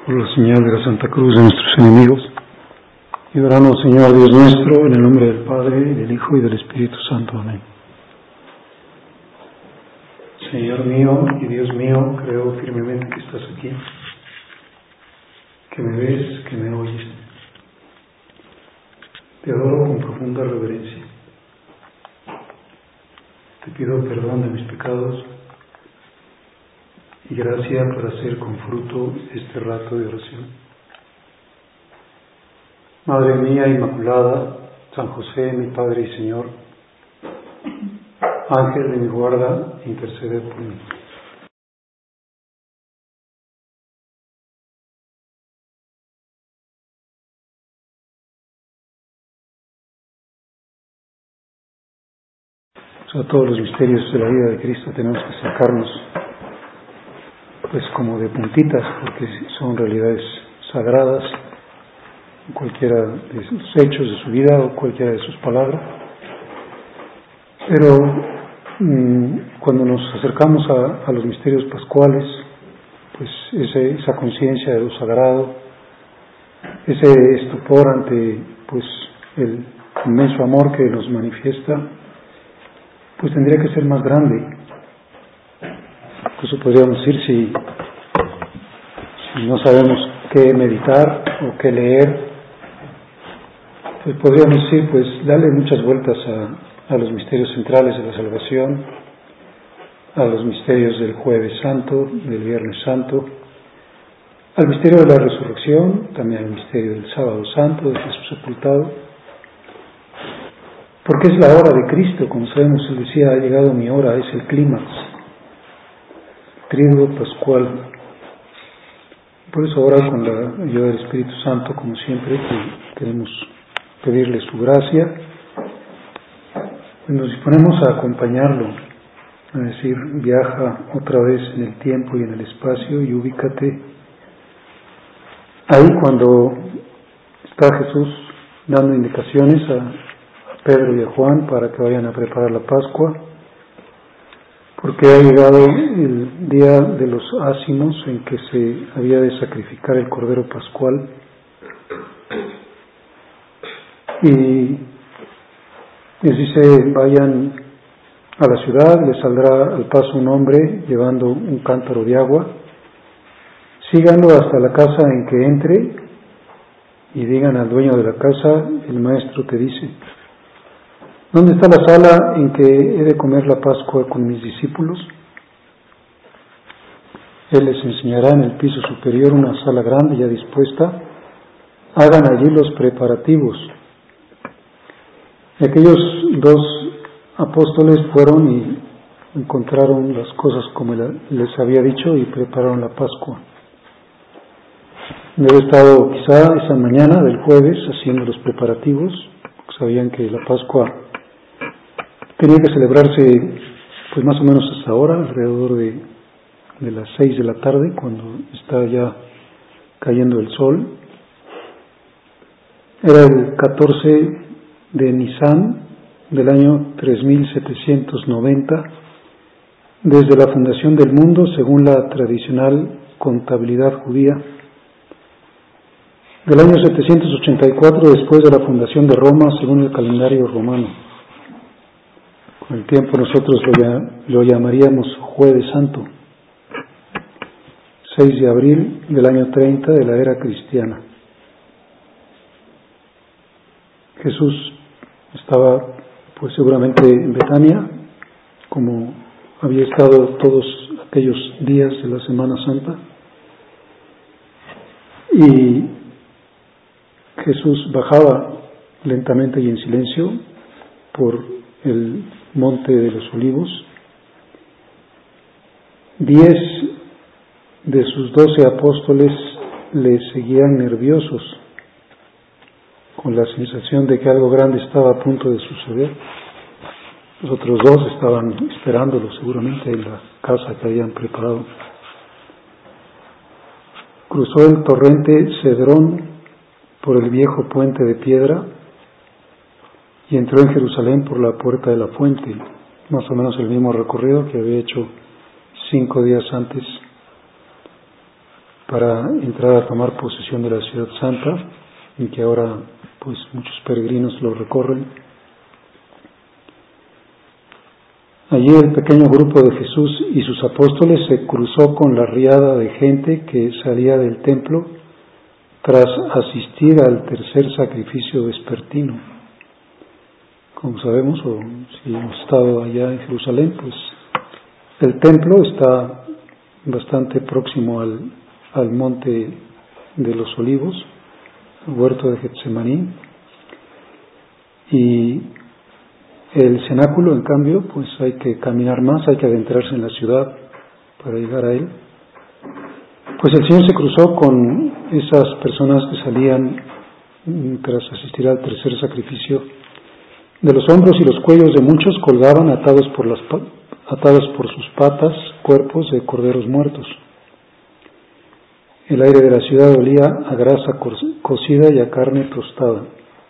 Por la señal de la Santa Cruz de nuestros enemigos, líbranos, Señor Dios nuestro, en el nombre del Padre, y del Hijo, y del Espíritu Santo. Amén. Señor mío y Dios mío, creo firmemente que estás aquí, que me ves, que me oyes. Te adoro con profunda reverencia. Te pido perdón de mis pecados y gracia para hacer con fruto este rato de oración. Madre mía Inmaculada, San José, mi Padre y Señor, Ángel de mi guarda, intercede por mí. A todos los misterios de la vida de Cristo tenemos que sacarnos pues como de puntitas, porque son realidades sagradas, cualquiera de sus hechos de su vida o cualquiera de sus palabras. Pero cuando nos acercamos a los misterios pascuales, pues esa conciencia de lo sagrado, ese estupor ante pues el inmenso amor que nos manifiesta, pues tendría que ser más grande. Incluso podríamos decir, si no sabemos qué meditar o qué leer, pues podríamos decir, pues darle muchas vueltas a los misterios centrales de la salvación, a los misterios del Jueves Santo, del Viernes Santo, al misterio de la resurrección, también al misterio del Sábado Santo, de Jesús sepultado, porque es la hora de Cristo. Como sabemos, Él decía: ha llegado mi hora, es el clímax, triduo pascual. Por eso ahora, con la ayuda del Espíritu Santo, como siempre, que queremos pedirle su gracia, nos disponemos a acompañarlo, a decir: viaja otra vez en el tiempo y en el espacio y ubícate ahí cuando está Jesús dando indicaciones a Pedro y a Juan para que vayan a preparar la Pascua, porque ha llegado el día de los ácimos en que se había de sacrificar el Cordero Pascual, y les dice: vayan a la ciudad, les saldrá al paso un hombre llevando un cántaro de agua, síganlo hasta la casa en que entre y digan al dueño de la casa: el maestro te dice, ¿dónde está la sala en que he de comer la Pascua con mis discípulos? Él les enseñará en el piso superior una sala grande ya dispuesta. Hagan allí los preparativos. Y aquellos dos apóstoles fueron y encontraron las cosas como les había dicho y prepararon la Pascua. Debe haber estado quizá esa mañana del jueves haciendo los preparativos. Sabían que la Pascua tenía que celebrarse pues más o menos hasta ahora, alrededor de las 6 de la tarde, cuando está ya cayendo el sol. Era el 14 de Nisan del año 3790, desde la fundación del mundo, según la tradicional contabilidad judía, del año 784 después de la fundación de Roma, según el calendario romano. Con el tiempo nosotros lo llamaríamos Jueves Santo, 6 de abril del año 30 de la era cristiana. Jesús estaba pues seguramente en Betania, como había estado todos aquellos días de la Semana Santa, y Jesús bajaba lentamente y en silencio por el monte de los Olivos. 10 de sus 12 apóstoles le seguían nerviosos, con la sensación de que algo grande estaba a punto de suceder. Los otros 2 estaban esperándolo seguramente en la casa que habían preparado. Cruzó el torrente Cedrón por el viejo puente de piedra y entró en Jerusalén por la puerta de la fuente, más o menos el mismo recorrido que había hecho 5 días antes. para entrar a tomar posesión de la ciudad santa, en que ahora pues muchos peregrinos lo recorren. Allí el pequeño grupo de Jesús y sus apóstoles se cruzó con la riada de gente que salía del templo tras asistir al tercer sacrificio vespertino. Como sabemos, o si hemos estado allá en Jerusalén, pues el templo está bastante próximo al monte de los Olivos, el huerto de Getsemaní, y el cenáculo, en cambio, pues hay que caminar más, hay que adentrarse en la ciudad para llegar a él. Pues el Señor se cruzó con esas personas que salían tras asistir al tercer sacrificio. De los hombros y los cuellos de muchos colgaban atados por sus patas cuerpos de corderos muertos. El aire de la ciudad olía a grasa cocida y a carne tostada.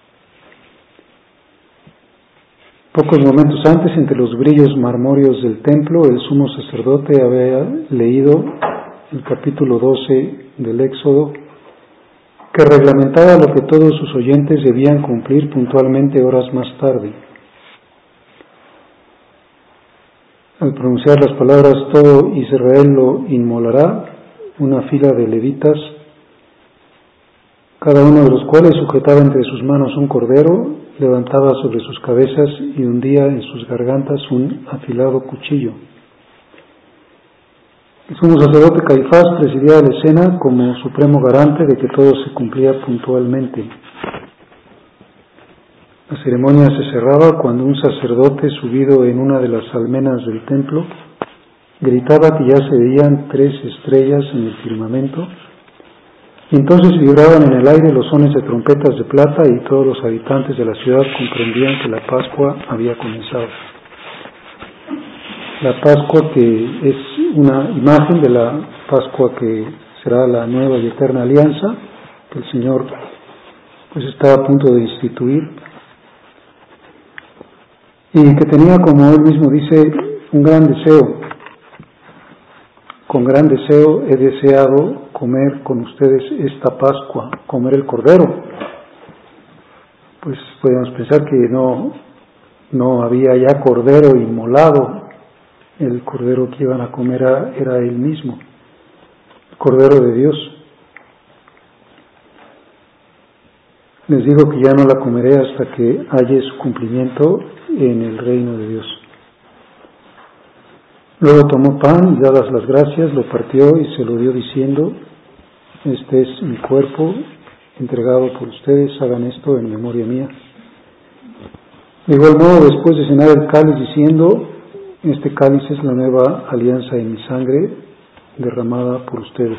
Pocos momentos antes, entre los brillos marmóreos del templo, el sumo sacerdote había leído el capítulo 12 del Éxodo, que reglamentaba lo que todos sus oyentes debían cumplir puntualmente horas más tarde. Al pronunciar las palabras todo Israel lo inmolará, una fila de levitas, cada uno de los cuales sujetaba entre sus manos un cordero, levantaba sobre sus cabezas y hundía en sus gargantas un afilado cuchillo. El sumo sacerdote Caifás presidía la escena como supremo garante de que todo se cumplía puntualmente. La ceremonia se cerraba cuando un sacerdote subido en una de las almenas del templo gritaba que ya se veían 3 estrellas en el firmamento, y entonces vibraban en el aire los sones de trompetas de plata y todos los habitantes de la ciudad comprendían que la Pascua había comenzado. La Pascua, que es una imagen de la Pascua que será la nueva y eterna alianza que el Señor pues está a punto de instituir, y que tenía, como Él mismo dice, un gran deseo. Con gran deseo he deseado comer con ustedes esta Pascua, comer el Cordero. Pues podemos pensar que no había ya Cordero inmolado. El Cordero que iban a comer era Él mismo, el Cordero de Dios. Les digo que ya no la comeré hasta que haya su cumplimiento en el reino de Dios. Luego tomó pan y, dadas las gracias, lo partió y se lo dio diciendo: este es mi cuerpo entregado por ustedes, hagan esto en memoria mía. De igual modo, después de cenar el cáliz, diciendo: este cáliz es la nueva alianza en mi sangre derramada por ustedes.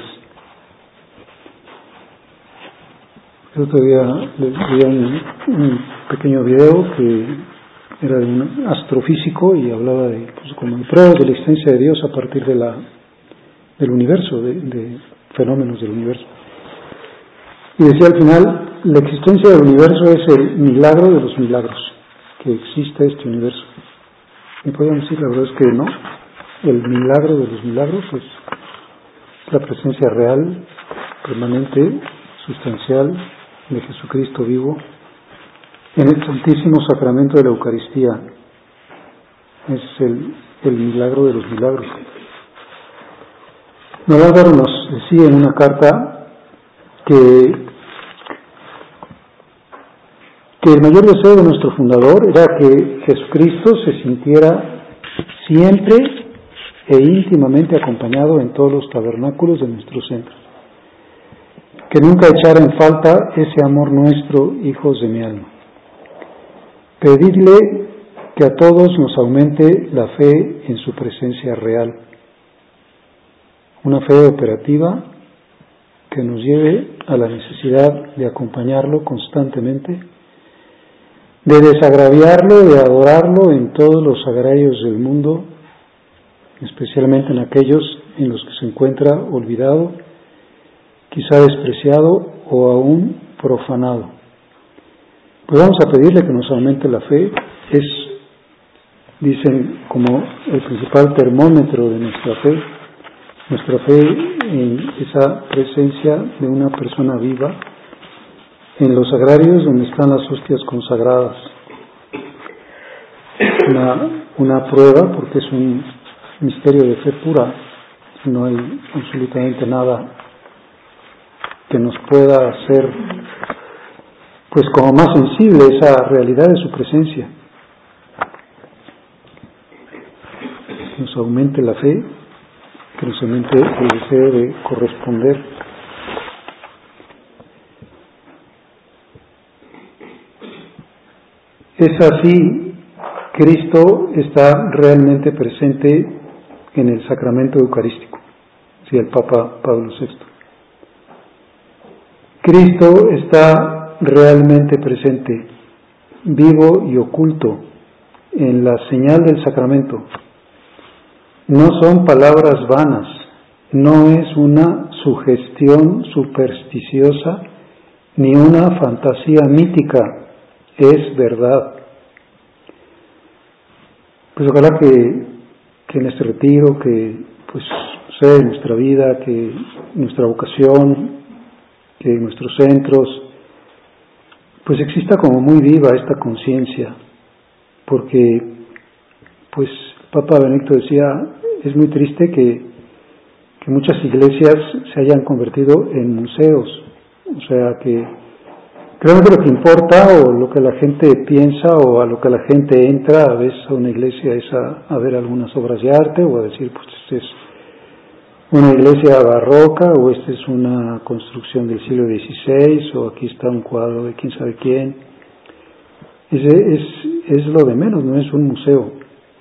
El otro día les vi un pequeño video que era de un astrofísico y hablaba de como de pruebas de la existencia de Dios a partir del universo, de fenómenos del universo. Y decía al final: la existencia del universo es el milagro de los milagros, que existe este universo. Y podríamos decir, la verdad es que no. El milagro de los milagros es la presencia real, permanente, sustancial de Jesucristo vivo en el Santísimo Sacramento de la Eucaristía. Es el milagro de los milagros. Don Álvaro nos decía en una carta que el mayor deseo de nuestro fundador era que Jesucristo se sintiera siempre e íntimamente acompañado en todos los tabernáculos de nuestro centro, que nunca echara en falta ese amor nuestro, hijos de mi alma. Pedirle que a todos nos aumente la fe en su presencia real, una fe operativa que nos lleve a la necesidad de acompañarlo constantemente, de desagraviarlo, de adorarlo en todos los sagrarios del mundo, especialmente en aquellos en los que se encuentra olvidado, quizá despreciado o aún profanado. Pues vamos a pedirle que nos aumente la fe. Es, dicen, como el principal termómetro de nuestra fe, nuestra fe en esa presencia de una persona viva en los sagrarios donde están las hostias consagradas. Una prueba, porque es un misterio de fe pura, no hay absolutamente nada que nos pueda hacer pues como más sensible esa realidad de su presencia. Que nos aumente la fe, que nos aumente el deseo de corresponder. Es así, Cristo está realmente presente en el sacramento eucarístico, decía el Papa Pablo VI. Cristo está realmente presente, vivo y oculto, en la señal del sacramento. No son palabras vanas, no es una sugestión supersticiosa ni una fantasía mítica, es verdad. Pues ojalá que en este retiro, que pues sea en nuestra vida, que nuestra vocación, que en nuestros centros, pues exista como muy viva esta conciencia, porque pues Papa Benedicto decía, es muy triste que muchas iglesias se hayan convertido en museos, o sea que realmente lo que importa o lo que la gente piensa o a lo que la gente entra a veces a una iglesia es a ver algunas obras de arte o a decir, pues este es una iglesia barroca o esta es una construcción del siglo XVI o aquí está un cuadro de quién sabe quién. Es lo de menos, no es un museo.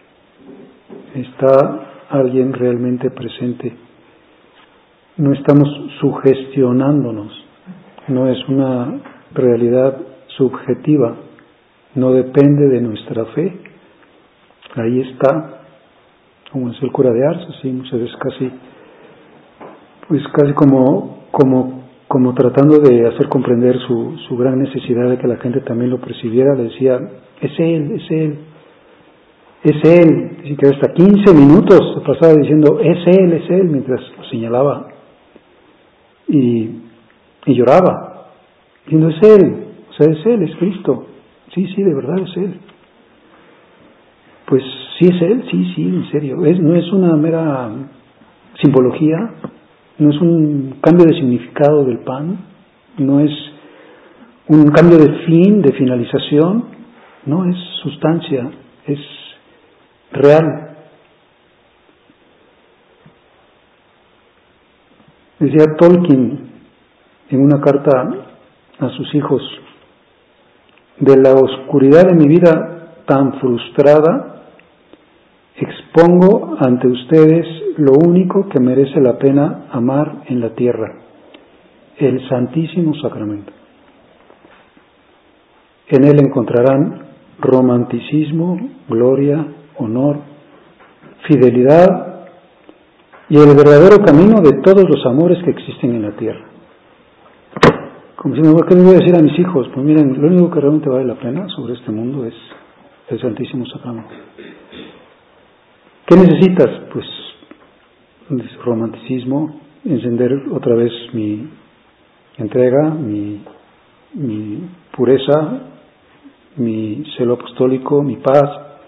Está alguien realmente presente. No estamos sugestionándonos, no es una realidad subjetiva, no depende de nuestra fe. Ahí está, como es el cura de Ars, así muchas veces casi como tratando de hacer comprender su gran necesidad de que la gente también lo percibiera, le decía, es él, así que hasta 15 minutos se pasaba diciendo, es él, mientras lo señalaba y lloraba, diciendo, es él, es Cristo, sí, de verdad es él. Pues sí es él, sí, en serio, no es una mera simbología, no es un cambio de significado del pan, no es un cambio de fin, de finalización, no, es sustancia, es real. Decía Tolkien en una carta a sus hijos, de la oscuridad de mi vida tan frustrada, expongo ante ustedes lo único que merece la pena amar en la tierra, el Santísimo Sacramento. En él encontrarán romanticismo, gloria, honor, fidelidad y el verdadero camino de todos los amores que existen en la tierra. Como si ¿qué les voy a decir a mis hijos? Pues miren, lo único que realmente vale la pena sobre este mundo es el Santísimo Sacramento. ¿Qué necesitas? Pues romanticismo, encender otra vez mi entrega, mi pureza, mi celo apostólico, mi paz,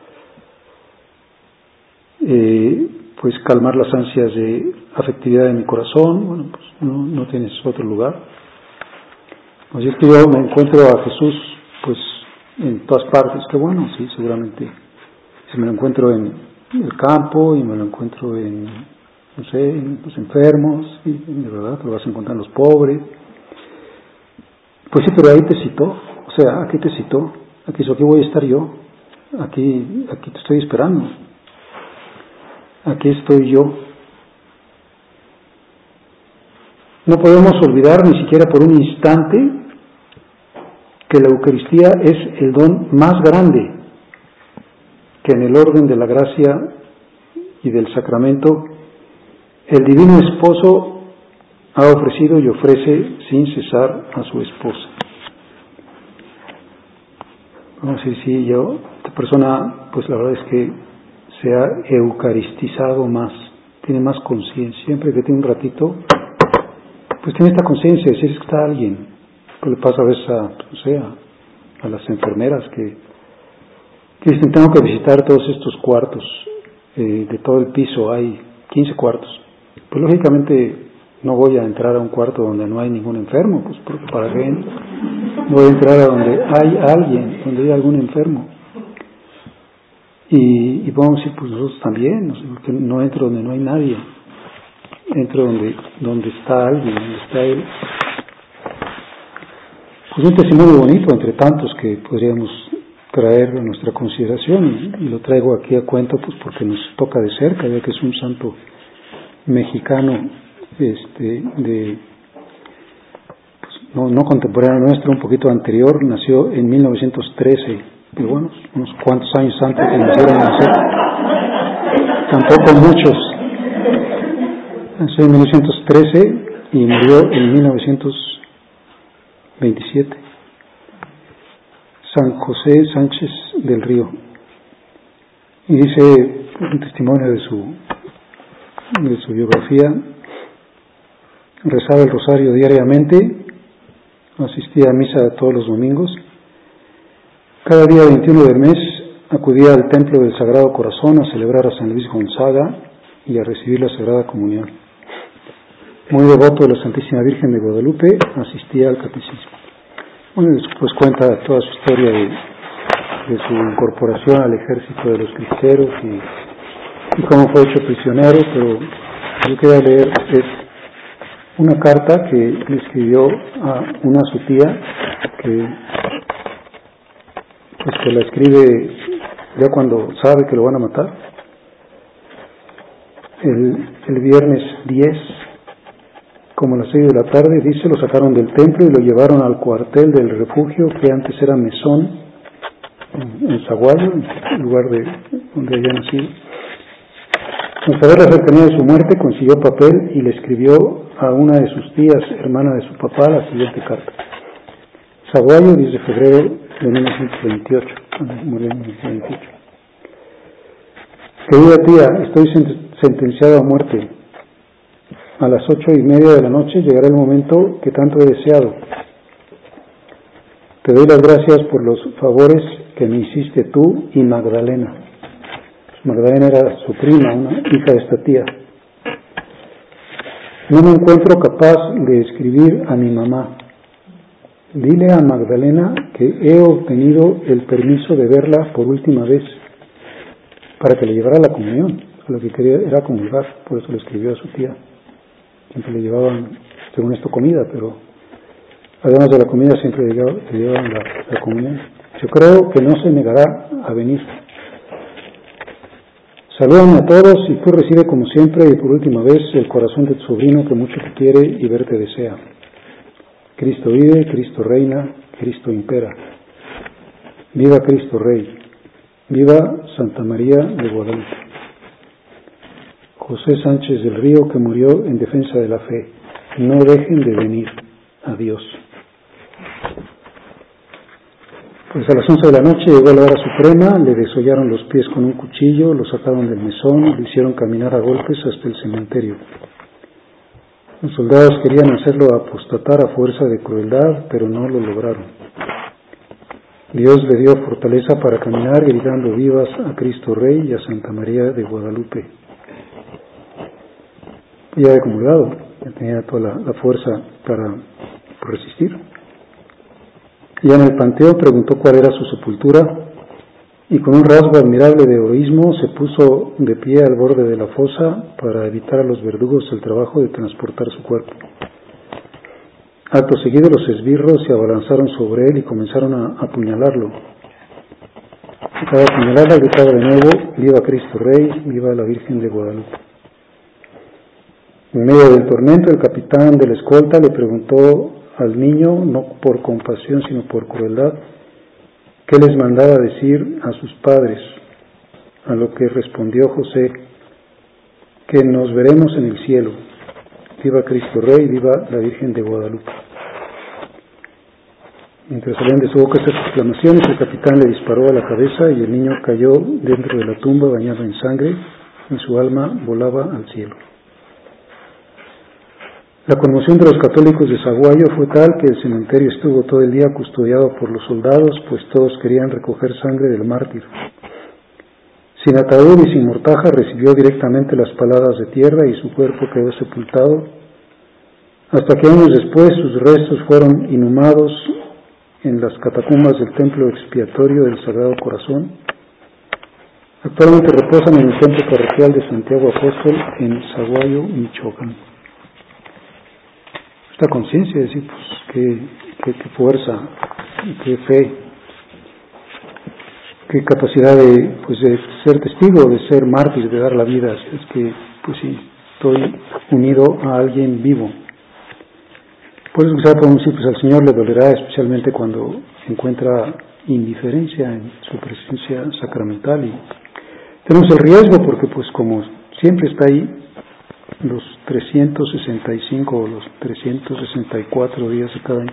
pues calmar las ansias de afectividad de mi corazón. Bueno, pues no tienes otro lugar. Así es que yo me encuentro a Jesús pues en todas partes, que bueno, sí, seguramente si me lo encuentro en el campo y me lo encuentro en, no sé, en los enfermos, y de verdad lo vas a encontrar en los pobres. Pues sí, pero ahí te citó, o sea, aquí te citó, aquí voy a estar yo, aquí te estoy esperando, aquí estoy yo. No podemos olvidar ni siquiera por un instante que la Eucaristía es el don más grande que en el orden de la gracia y del sacramento el Divino Esposo ha ofrecido y ofrece sin cesar a su esposa. Vamos a decir, sí, esta persona, pues la verdad es que se ha eucaristizado más. tiene más conciencia. Siempre que tiene un ratito, pues tiene esta conciencia de decir que está alguien. Pues le pasa a veces a las enfermeras que dicen, tengo que visitar todos estos cuartos, de todo el piso hay 15 cuartos. Pues lógicamente no voy a entrar a un cuarto donde no hay ningún enfermo, pues porque para qué voy a entrar a donde hay alguien, donde hay algún enfermo. Y podemos decir, pues nosotros también, porque no entro donde no hay nadie, entro donde está alguien, donde está él. Pues un testimonio bonito entre tantos que podríamos traer a nuestra consideración, y lo traigo aquí a cuento pues porque nos toca de cerca, ya que es un santo mexicano, pues, no contemporáneo nuestro, un poquito anterior. Nació en 1913, pero bueno, unos cuantos años antes que nacieron nacer, tampoco muchos. Nació en 1913 y murió en 1927. San José Sánchez del Río. Y dice un testimonio de su biografía: rezaba el rosario diariamente, asistía a misa todos los domingos, cada día 21 del mes acudía al templo del Sagrado Corazón a celebrar a San Luis Gonzaga y a recibir la Sagrada Comunión. Muy devoto de la Santísima Virgen de Guadalupe, asistía al catecismo. Bueno, después cuenta toda su historia de su incorporación al ejército de los cristeros y cómo fue hecho prisionero, pero yo quería leer una carta que le escribió a su tía, que la escribe ya cuando sabe que lo van a matar. El viernes 10, como a las 6 de la tarde, dice, lo sacaron del templo y lo llevaron al cuartel del refugio, que antes era Mesón, en Zaguayo, el lugar donde había nacido. Al saber la cercanía de su muerte, consiguió papel y le escribió a una de sus tías, hermana de su papá, la siguiente carta: Zaguayo, 10 de febrero de 1928, murió en 1928. Querida tía, estoy sentenciado a muerte. A las 8:30 de la noche llegará el momento que tanto he deseado. Te doy las gracias por los favores que me hiciste tú y Magdalena. Magdalena era su prima, una hija de esta tía. No me encuentro capaz de escribir a mi mamá. Dile a Magdalena que he obtenido el permiso de verla por última vez para que le llevara la comunión. Lo que quería era comulgar, por eso le escribió a su tía. Siempre le llevaban, según esto, comida, pero además de la comida siempre le llevaban la comunión. Yo creo que no se negará a venir. Salúdame a todos y tú recibe como siempre y por última vez el corazón de tu sobrino que mucho te quiere y verte desea. Cristo vive, Cristo reina, Cristo impera. Viva Cristo Rey. Viva Santa María de Guadalupe. José Sánchez del Río, que murió en defensa de la fe. No dejen de venir. Adiós. Pues a las 11 de la noche llegó a la hora suprema, le desollaron los pies con un cuchillo, lo sacaron del mesón y lo hicieron caminar a golpes hasta el cementerio. Los soldados querían hacerlo apostatar a fuerza de crueldad, pero no lo lograron. Dios le dio fortaleza para caminar gritando vivas a Cristo Rey y a Santa María de Guadalupe. Ya había comulgado, ya tenía toda la fuerza para resistir. Ya en el panteón preguntó cuál era su sepultura y con un rasgo admirable de heroísmo se puso de pie al borde de la fosa para evitar a los verdugos el trabajo de transportar su cuerpo. Acto seguido los esbirros se abalanzaron sobre él y comenzaron a apuñalarlo. Cada apuñalada gritaba de nuevo: viva Cristo Rey, viva la Virgen de Guadalupe. En medio del tormento, el capitán de la escolta le preguntó al niño, no por compasión sino por crueldad, qué les mandaba decir a sus padres, a lo que respondió José: que nos veremos en el cielo. Viva Cristo Rey, viva la Virgen de Guadalupe. Mientras salían de su boca estas exclamaciones, el capitán le disparó a la cabeza y el niño cayó dentro de la tumba bañado en sangre, y su alma volaba al cielo. La conmoción de los católicos de Saguayo fue tal que el cementerio estuvo todo el día custodiado por los soldados, pues todos querían recoger sangre del mártir. Sin ataúd y sin mortaja recibió directamente las paladas de tierra y su cuerpo quedó sepultado, hasta que años después sus restos fueron inhumados en las catacumbas del templo expiatorio del Sagrado Corazón. Actualmente reposan en el templo parroquial de Santiago Apóstol en Saguayo, Michoacán. Esta conciencia, es decir, pues, qué fuerza, qué fe, qué capacidad de ser testigo, de ser mártir, de dar la vida. Es que, pues sí, estoy unido a alguien vivo. Por eso quizá podemos decir, pues al Señor le dolerá, especialmente cuando encuentra indiferencia en su presencia sacramental. Y tenemos el riesgo porque, pues como siempre está ahí, los 365 o los 364 días de cada año,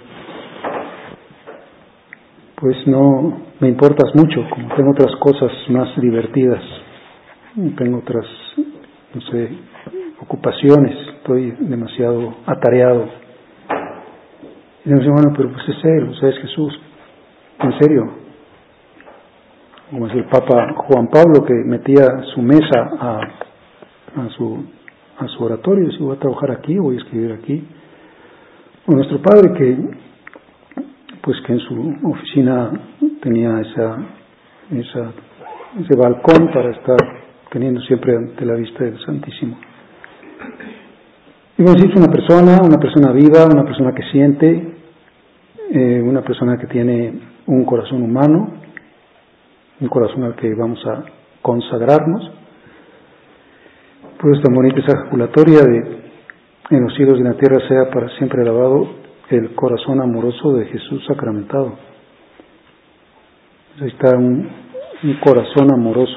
pues no me importas mucho, como tengo otras cosas más divertidas, tengo otras, no sé, ocupaciones, estoy demasiado atareado. Y me dicen, bueno, pero pues es Él, o sea, es Jesús, en serio. Como es el Papa Juan Pablo, que metía su mesa a su oratorio, si voy a trabajar aquí, voy a escribir aquí. O nuestro Padre, que en su oficina tenía ese balcón para estar teniendo siempre ante la vista del Santísimo. Y bueno, es una persona viva, una persona que siente, una persona que tiene un corazón humano, un corazón al que vamos a consagrarnos. Por eso tan bonita esa ejaculatoria de en los cielos y en la tierra sea para siempre alabado el corazón amoroso de Jesús sacramentado. Ahí está un corazón amoroso.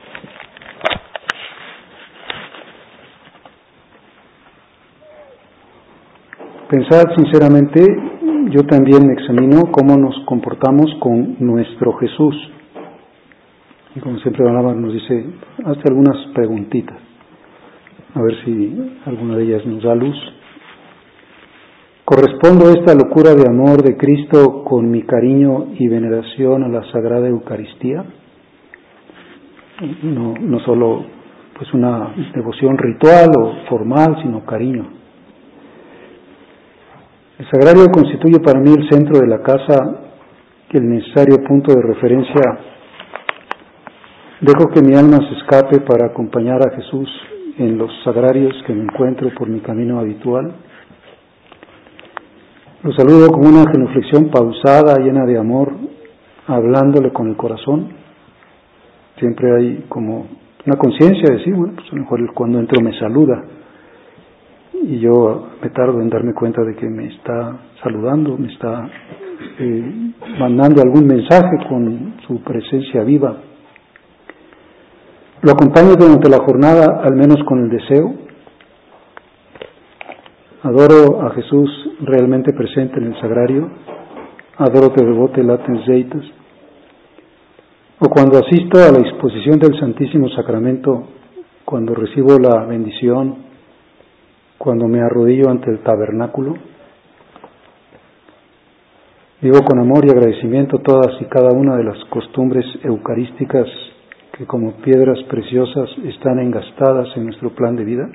Pensad sinceramente, yo también me examino cómo nos comportamos con nuestro Jesús. Y como siempre Barnabas nos dice, hazte algunas preguntitas, a ver si alguna de ellas nos da luz. ¿Correspondo esta locura de amor de Cristo con mi cariño y veneración a la Sagrada Eucaristía? No solo una devoción ritual o formal, sino cariño. El sagrario constituye para mí el centro de la casa, el necesario punto de referencia. Dejo que mi alma se escape para acompañar a Jesús en los sagrarios que me encuentro por mi camino habitual. Lo saludo con una genuflexión pausada, llena de amor, hablándole con el corazón. Siempre hay como una conciencia de decir, bueno, pues a lo mejor cuando entro me saluda. Y yo me tardo en darme cuenta de que me está saludando, me está mandando algún mensaje con su presencia viva. Lo acompaño durante la jornada, al menos con el deseo. Adoro a Jesús realmente presente en el sagrario. Adoro te devote latens deitas. O cuando asisto a la exposición del Santísimo Sacramento, cuando recibo la bendición, cuando me arrodillo ante el tabernáculo. Vivo con amor y agradecimiento todas y cada una de las costumbres eucarísticas que como piedras preciosas están engastadas en nuestro plan de vida.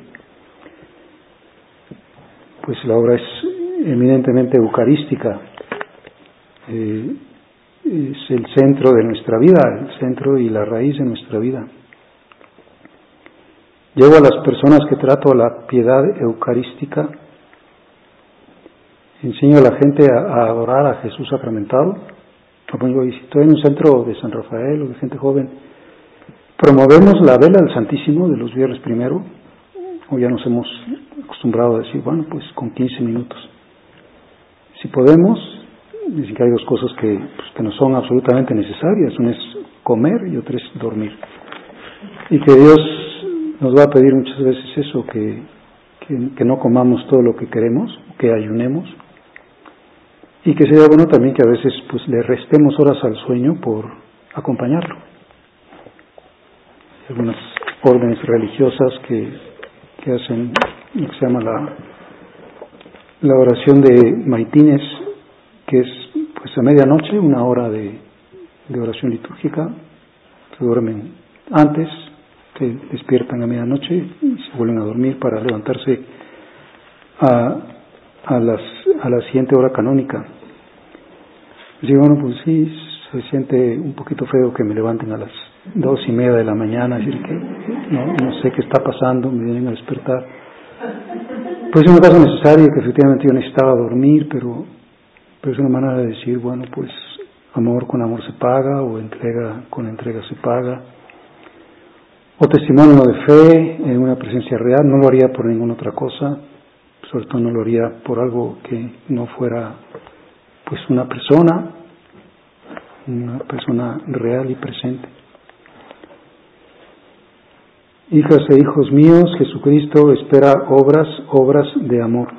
Pues la obra es eminentemente eucarística, es el centro de nuestra vida, el centro y la raíz de nuestra vida. Llevo a las personas que trato a la piedad eucarística, enseño a la gente a adorar a Jesús sacramentado. Y si estoy en un centro de San Rafael o de gente joven, promovemos la vela del Santísimo de los viernes primero, o ya nos hemos acostumbrado a decir, bueno, pues con 15 minutos. Si podemos, dicen que hay dos cosas que no son absolutamente necesarias, una es comer y otra es dormir. Y que Dios nos va a pedir muchas veces eso, que no comamos todo lo que queremos, que ayunemos, y que sería bueno también que a veces le restemos horas al sueño por acompañarlo. Algunas órdenes religiosas que hacen lo que se llama la oración de maitines, que es pues a medianoche, 1 hora de oración litúrgica. Se duermen antes, se despiertan a medianoche y se vuelven a dormir para levantarse a la siguiente hora canónica. Y bueno, pues sí, se siente un poquito feo que me levanten a las 2:30 de la mañana, decir que no sé qué está pasando, me vienen a despertar. Pues es una cosa necesaria, que efectivamente yo necesitaba dormir, pero es una manera de decir, bueno, pues amor con amor se paga, o entrega con entrega se paga, o testimonio de fe en una presencia real. No lo haría por ninguna otra cosa, sobre todo no lo haría por algo que no fuera pues una persona real y presente. Hijas e hijos míos, Jesucristo espera obras de amor.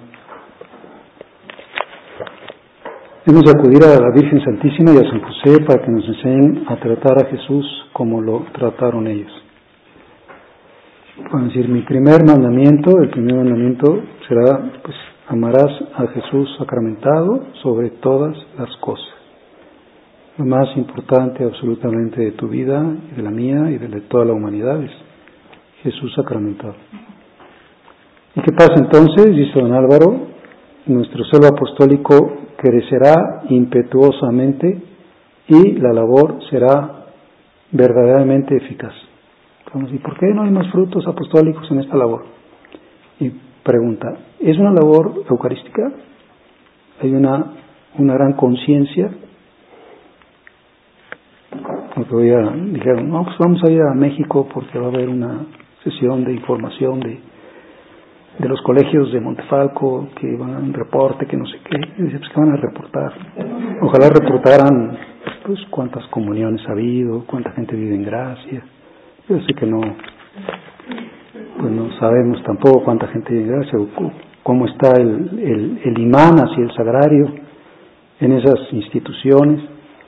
Hemos de acudir a la Virgen Santísima y a San José para que nos enseñen a tratar a Jesús como lo trataron ellos. Pueden decir, el primer mandamiento será, pues, amarás a Jesús sacramentado sobre todas las cosas. Lo más importante absolutamente de tu vida y de la mía y de toda la humanidad es Jesús sacramentado. ¿Y qué pasa entonces? Dice don Álvaro, nuestro celo apostólico crecerá impetuosamente y la labor será verdaderamente eficaz. Vamos, ¿y por qué no hay más frutos apostólicos en esta labor? Y pregunta, ¿es una labor eucarística? ¿Hay una gran conciencia? Dijeron, no, pues vamos a ir a México porque va a haber una sesión de información de los colegios de Montefalco, que van a un reporte, que no sé qué. Y dice, pues, ¿qué van a reportar? Ojalá reportaran, pues, cuántas comuniones ha habido, cuánta gente vive en gracia. Yo sé que no sabemos tampoco cuánta gente vive en gracia, o cómo está el imán hacia el sagrario en esas instituciones.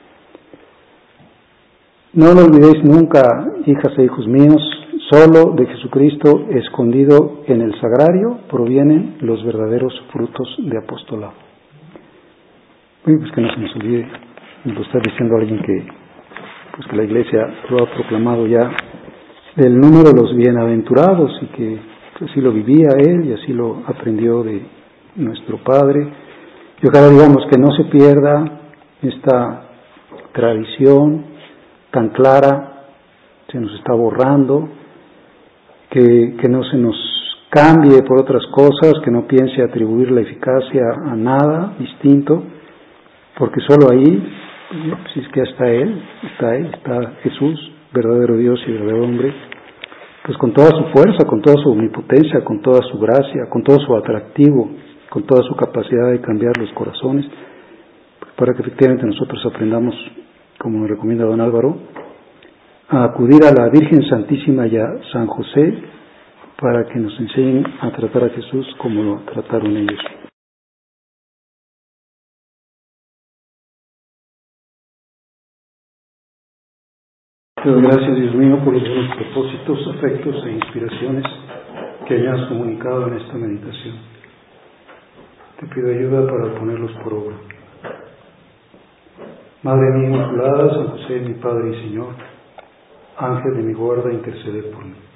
No lo olvidéis nunca, hijas e hijos míos, solo de Jesucristo escondido en el sagrario provienen los verdaderos frutos de apostolado. Pues que no se nos olvide, lo está diciendo alguien que la Iglesia lo ha proclamado ya, del número de los bienaventurados, y que así lo vivía él y así lo aprendió de nuestro Padre. Y ojalá, digamos, que no se pierda esta tradición tan clara, se nos está borrando, que no se nos cambie por otras cosas, que no piense atribuir la eficacia a nada distinto, porque solo ahí, si es que está Jesús, verdadero Dios y verdadero hombre, pues con toda su fuerza, con toda su omnipotencia, con toda su gracia, con todo su atractivo, con toda su capacidad de cambiar los corazones, para que efectivamente nosotros aprendamos, como nos recomienda don Álvaro, a acudir a la Virgen Santísima y a San José para que nos enseñen a tratar a Jesús como lo trataron ellos. Te doy gracias, Dios mío, por los buenos propósitos, afectos e inspiraciones que hayas comunicado en esta meditación. Te pido ayuda para ponerlos por obra. Madre mía Inmaculada, San José, mi Padre y Señor, Ángel de mi guarda, intercede por mí.